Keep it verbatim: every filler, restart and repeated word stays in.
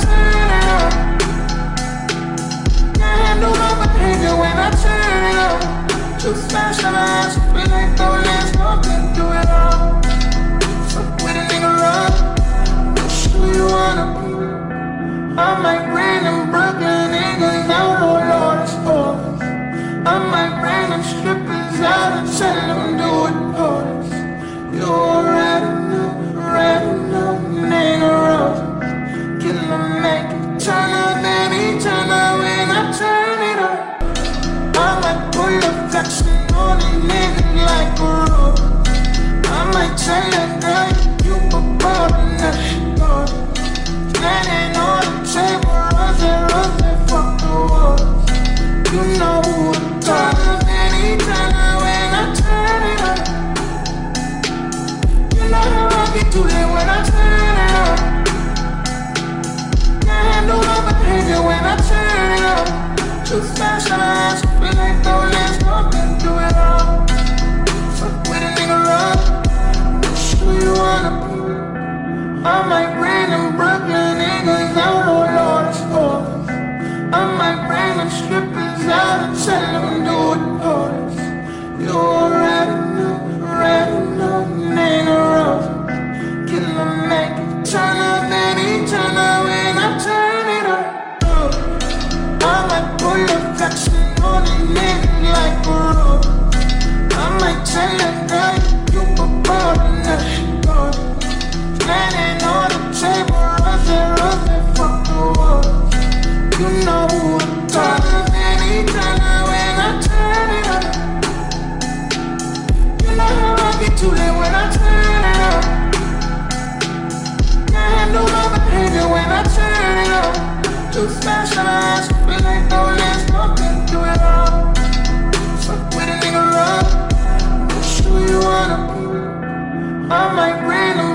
turn it up. Can't handle my behavior when I turn it up. Too fast and I ask, feel like don't last nothing do it all. Fuck with a nigga up, that's who you wanna be. I might rain in Brooklyn, niggas out on Lawrence Forest. I might bring them strippers out and tell them do it for us. You already know, already know, nigga roses. Kill them, make it turn up, baby, turn up when I turn it up. I might pull a flexin' on a nigga like a rose. I might tell that girl you a ball and that she goes. Standing on the table, rose, rose, fuck the walls. You know who I'm talking, anytime when I turn it up. You know how I get to it when I turn it up. Can't handle my behavior when I turn it up. Too fast and I ask, feel like don't last nothing do it all. Fuck with a nigga up, that's who you wanna be. I might bring them Brooklyn niggas out on Lawrence Forest. I might bring them strippers out and tell them do it for us. You already know, already know, nigga roses. Kill them, make it turn up, baby, turn up when I turn it up. I might pull a flexin' on a nigga like a rose. I might tell that girl you a ball and that she goes. Standing on the table, rose, rose, fuck the walls. You know who I'm talking, anytime when I turn it up. You know how I get to it when I turn it up. Can't handle my behavior when I turn it up. Too fast and I ask, feel like don't last nothing do it all. Fuck with a nigga up, that's who you wanna be. I might bring them